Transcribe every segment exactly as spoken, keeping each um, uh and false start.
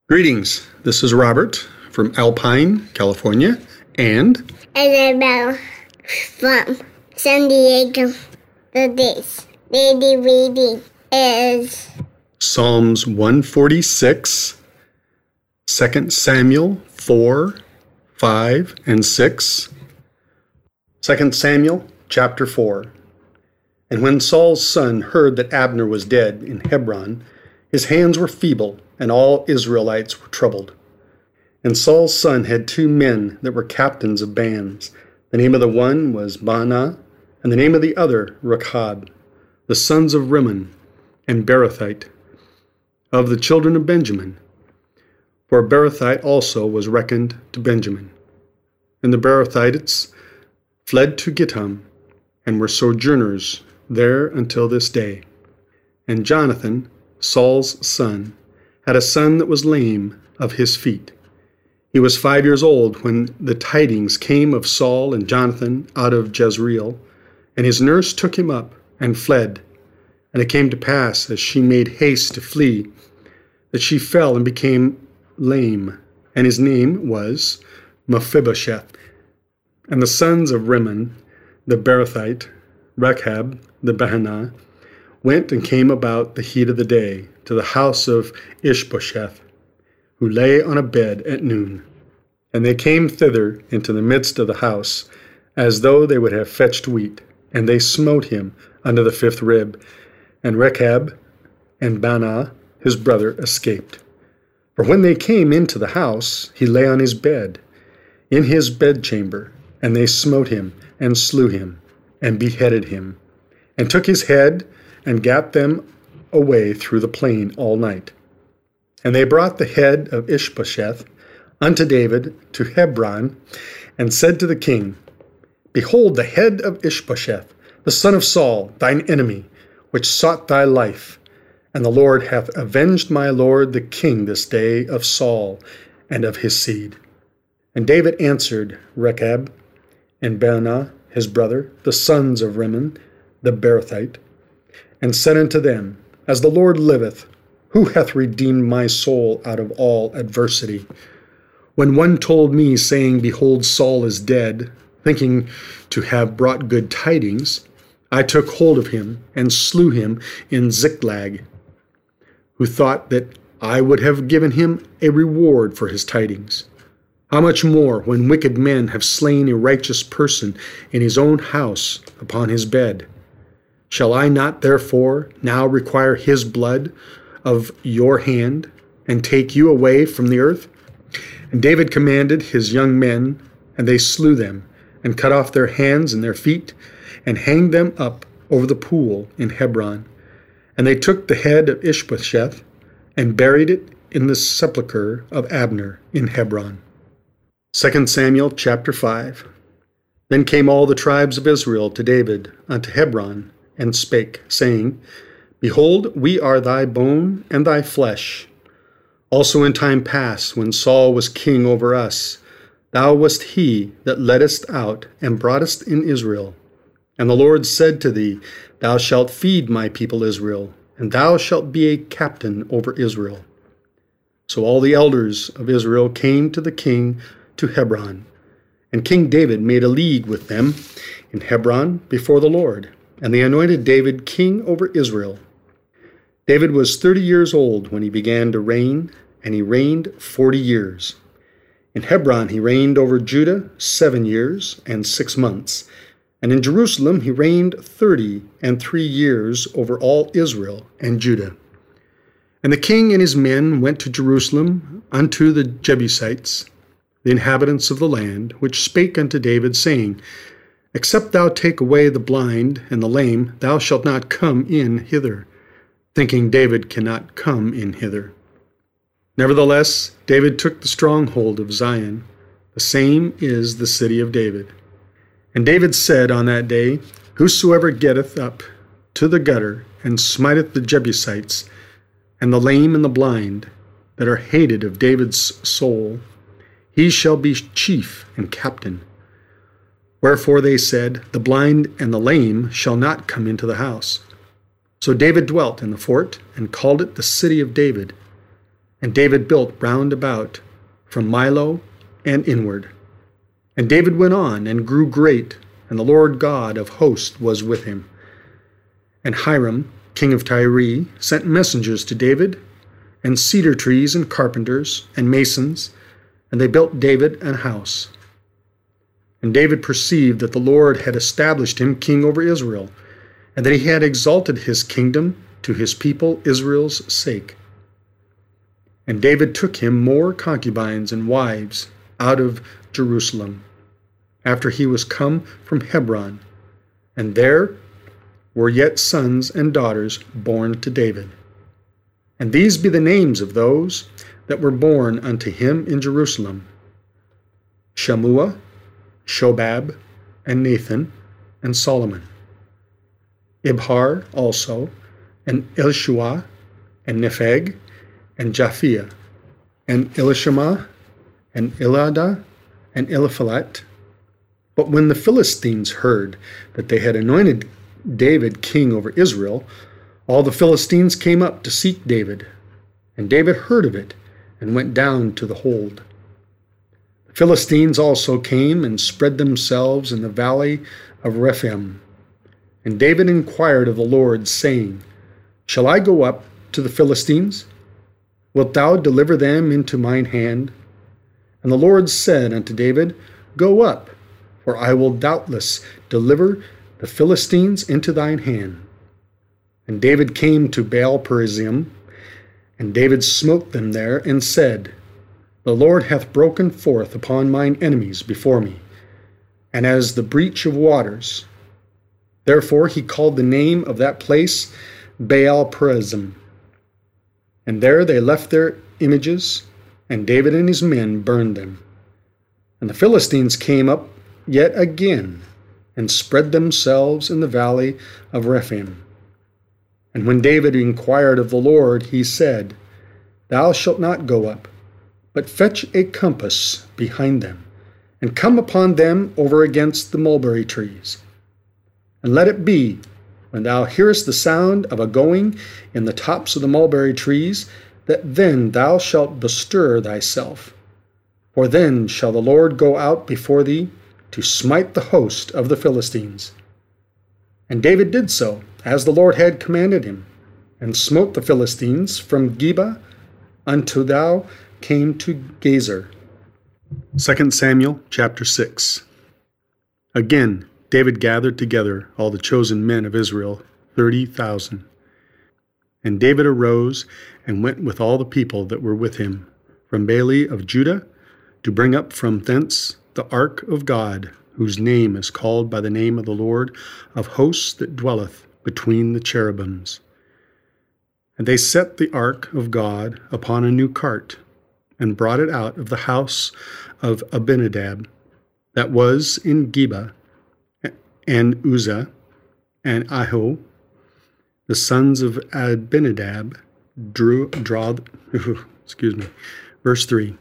Greetings. This is Robert from Alpine, California, and Isabel from San Diego. Today's daily reading is Psalms one forty-six, Second Samuel four, five, and six. Second Samuel chapter four. And when Saul's son heard that Abner was dead in Hebron, his hands were feeble, and all Israelites were troubled. And Saul's son had two men that were captains of bands. The name of the one was Baanah, and the name of the other Rechab, the sons of Rimmon and Beerothite, of the children of Benjamin. For Beerothite also was reckoned to Benjamin. And the Beerothites fled to Gittим, and were sojourners there until this day. And Jonathan, Saul's son, had a son that was lame of his feet. He was five years old when the tidings came of Saul and Jonathan out of Jezreel, and his nurse took him up and fled. And it came to pass, as she made haste to flee, that she fell and became lame, and his name was Mephibosheth. And the sons of Rimmon, the Beerothite, Rechab, the Baanah, went and came about the heat of the day to the house of Ishbosheth, who lay on a bed at noon. And they came thither into the midst of the house, as though they would have fetched wheat, and they smote him under the fifth rib. And Rechab and Baanah his brother escaped. For when they came into the house, he lay on his bed, in his bedchamber, and they smote him, and slew him, and beheaded him, and took his head, and gat them away through the plain all night. And they brought the head of Ishbosheth unto David to Hebron, and said to the king, Behold the head of Ishbosheth, the son of Saul, thine enemy, which sought thy life. And the Lord hath avenged my lord the king this day of Saul and of his seed. And David answered Rechab and Baanah his brother, the sons of Rimmon, the Beerothite, and said unto them, As the Lord liveth, who hath redeemed my soul out of all adversity? When one told me, saying, Behold, Saul is dead, thinking to have brought good tidings, I took hold of him and slew him in Ziklag, who thought that I would have given him a reward for his tidings. How much more, when wicked men have slain a righteous person in his own house upon his bed? Shall I not therefore now require his blood of your hand, and take you away from the earth? And David commanded his young men, and they slew them, and cut off their hands and their feet, and hanged them up over the pool in Hebron. And they took the head of Ishbosheth, and buried it in the sepulchre of Abner in Hebron. Second Samuel chapter five. Then came all the tribes of Israel to David unto Hebron, and spake, saying, Behold, we are thy bone and thy flesh. Also in time past, when Saul was king over us, thou wast he that leddest out and broughtest in Israel. And the Lord said to thee, Thou shalt feed my people Israel, and thou shalt be a captain over Israel. So all the elders of Israel came to the king to Hebron, and King David made a league with them in Hebron before the Lord, and they anointed David king over Israel. David was thirty years old when he began to reign, and he reigned forty years. In Hebron he reigned over Judah seven years and six months, and in Jerusalem he reigned thirty and three years over all Israel and Judah. And the king and his men went to Jerusalem unto the Jebusites, the inhabitants of the land, which spake unto David, saying, Except thou take away the blind and the lame, thou shalt not come in hither, thinking David cannot come in hither. Nevertheless, David took the stronghold of Zion, the same is the city of David. And David said on that day, Whosoever getteth up to the gutter, and smiteth the Jebusites, and the lame and the blind, that are hated of David's soul, he shall be chief and captain. Wherefore they said, The blind and the lame shall not come into the house. So David dwelt in the fort, and called it the city of David. And David built round about, from Millo and inward. And David went on and grew great, and the Lord God of hosts was with him. And Hiram, king of Tyre, sent messengers to David, and cedar trees and carpenters and masons, and they built David an house. And David perceived that the Lord had established him king over Israel, and that he had exalted his kingdom to his people Israel's sake. And David took him more concubines and wives out of Jerusalem, after he was come from Hebron, and there were yet sons and daughters born to David. And these be the names of those that were born unto him in Jerusalem: Shammua, Shobab, and Nathan, and Solomon. Ibhar also, and Elishua, and Nepheg, and Japhia, and Elishama, and Eliada, and Eliphalet. But when the Philistines heard that they had anointed David king over Israel, all the Philistines came up to seek David. And David heard of it, and went down to the hold. The Philistines also came and spread themselves in the valley of Rephaim. And David inquired of the Lord, saying, Shall I go up to the Philistines? Wilt thou deliver them into mine hand? And the Lord said unto David, Go up, for I will doubtless deliver the Philistines into thine hand. And David came to Baal-perazim, and David smote them there, and said, The Lord hath broken forth upon mine enemies before me, and as the breach of waters. Therefore he called the name of that place Baal-perazim. And there they left their images, and David and his men burned them. And the Philistines came up yet again, and spread themselves in the valley of Rephaim. And when David inquired of the Lord, he said, Thou shalt not go up, but fetch a compass behind them, and come upon them over against the mulberry trees. And let it be, when thou hearest the sound of a going in the tops of the mulberry trees, that then thou shalt bestir thyself. For then shall the Lord go out before thee to smite the host of the Philistines. And David did so, as the Lord had commanded him, and smote the Philistines from Geba until thou came to Gezer. Second Samuel chapter six. Again, David gathered together all the chosen men of Israel, thirty thousand. And David arose and went with all the people that were with him, from Baale of Judah, to bring up from thence the ark of God, whose name is called by the name of the Lord of hosts that dwelleth between the cherubims. And they set the ark of God upon a new cart, and brought it out of the house of Abinadab, that was in Geba, and Uzzah, and Ahio, the sons of Abinadab, drew, draw, excuse me, verse three.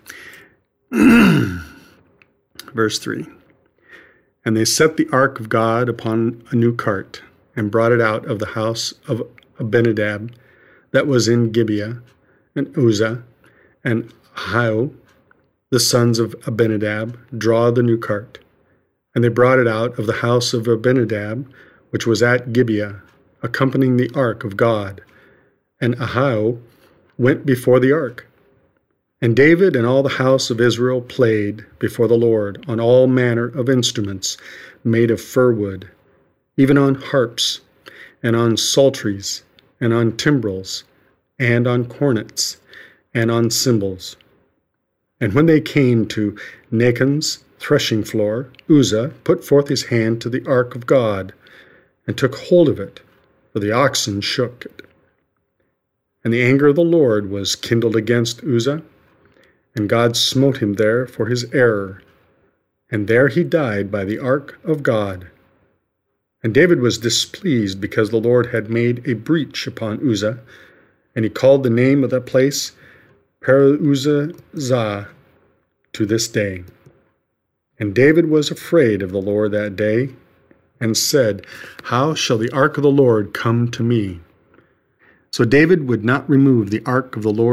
Verse three. And they set the ark of God upon a new cart, and brought it out of the house of Abinadab, that was in Gibeah, and Uzzah, and Ahio, the sons of Abinadab, draw the new cart. And they brought it out of the house of Abinadab, which was at Gibeah, accompanying the ark of God. And Ahio went before the ark. And David and all the house of Israel played before the Lord on all manner of instruments made of fir wood, even on harps, and on psalteries, and on timbrels, and on cornets, and on cymbals. And when they came to Nachon's threshing floor, Uzzah put forth his hand to the ark of God, and took hold of it, for the oxen shook it. And the anger of the Lord was kindled against Uzzah, and God smote him there for his error, and there he died by the ark of God. And David was displeased because the Lord had made a breach upon Uzzah, and he called the name of that place Peruzzah to this day. And David was afraid of the Lord that day, and said, How shall the ark of the Lord come to me? So David would not remove the ark of the Lord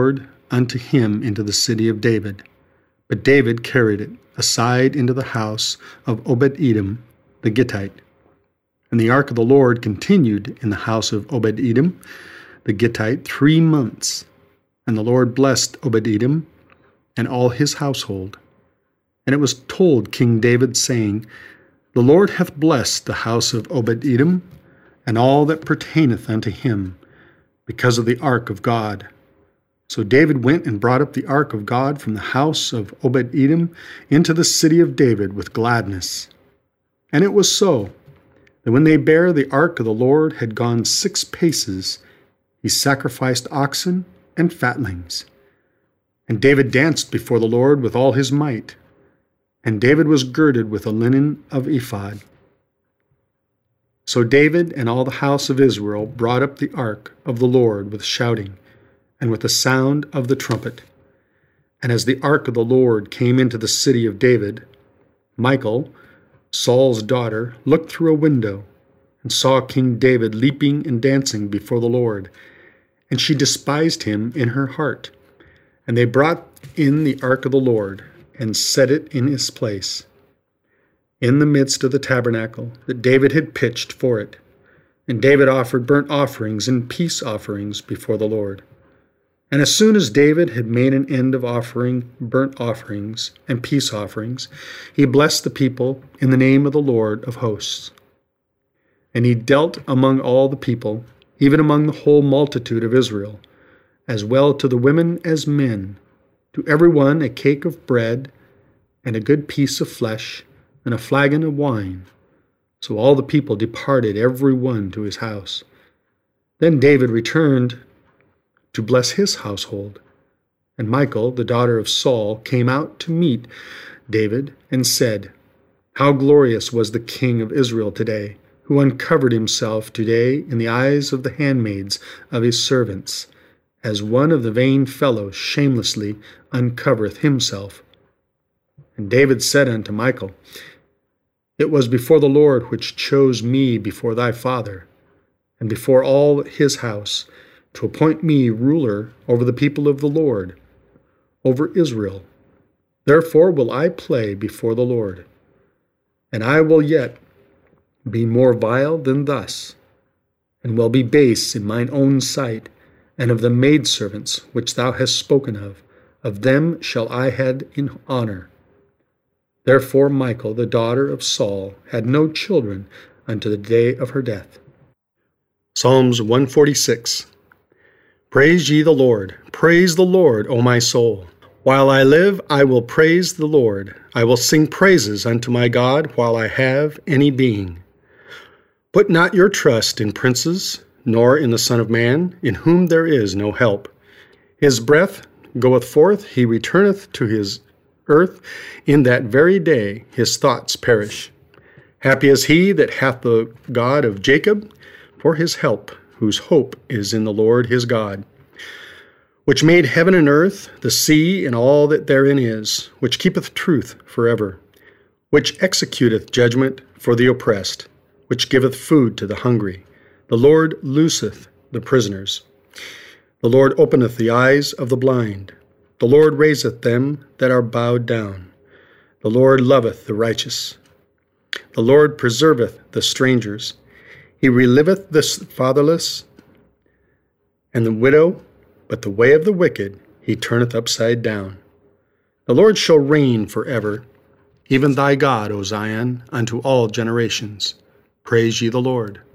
unto him into the city of David. But David carried it aside into the house of Obed-Edom the Gittite. And the ark of the Lord continued in the house of Obed-Edom the Gittite three months. And the Lord blessed Obed-Edom and all his household. And it was told King David, saying, The Lord hath blessed the house of Obed-Edom, and all that pertaineth unto him, because of the ark of God. So David went and brought up the ark of God from the house of Obed-Edom into the city of David with gladness. And it was so, that when they bare the ark of the Lord had gone six paces, he sacrificed oxen and fatlings. And David danced before the Lord with all his might. And David was girded with a linen of ephod. So David and all the house of Israel brought up the ark of the Lord with shouting, and with the sound of the trumpet. And as the ark of the Lord came into the city of David, Michal, Saul's daughter, looked through a window, and saw King David leaping and dancing before the Lord. And she despised him in her heart. And they brought in the ark of the Lord, and set it in his place, in the midst of the tabernacle that David had pitched for it. And David offered burnt offerings and peace offerings before the Lord. And as soon as David had made an end of offering burnt offerings and peace offerings, he blessed the people in the name of the Lord of hosts. And he dealt among all the people, even among the whole multitude of Israel, as well to the women as men, to every one a cake of bread, and a good piece of flesh, and a flagon of wine. So all the people departed every one to his house. Then David returned to bless his household. And Michal, the daughter of Saul, came out to meet David, and said, How glorious was the king of Israel today, who uncovered himself today in the eyes of the handmaids of his servants, as one of the vain fellows shamelessly uncovereth himself. And David said unto Michal, It was before the Lord which chose me before thy father, and before all his house, to appoint me ruler over the people of the Lord, over Israel. Therefore will I play before the Lord, and I will yet be more vile than thus, and will be base in mine own sight, and of the maidservants which thou hast spoken of, of them shall I had in honor. Therefore Michal, the daughter of Saul, had no children unto the day of her death. Psalms one forty-six. Praise ye the Lord. Praise the Lord, O my soul. While I live, I will praise the Lord. I will sing praises unto my God while I have any being. Put not your trust in princes, nor in the Son of Man, in whom there is no help. His breath goeth forth, he returneth to his earth. In that very day his thoughts perish. Happy is he that hath the God of Jacob for his help, whose hope is in the Lord his God, which made heaven and earth, the sea, and all that therein is, which keepeth truth forever, which executeth judgment for the oppressed, which giveth food to the hungry. The Lord looseth the prisoners. The Lord openeth the eyes of the blind. The Lord raiseth them that are bowed down. The Lord loveth the righteous. The Lord preserveth the strangers. He reliveth the fatherless and the widow, but the way of the wicked he turneth upside down. The Lord shall reign forever, even thy God, O Zion, unto all generations. Praise ye the Lord.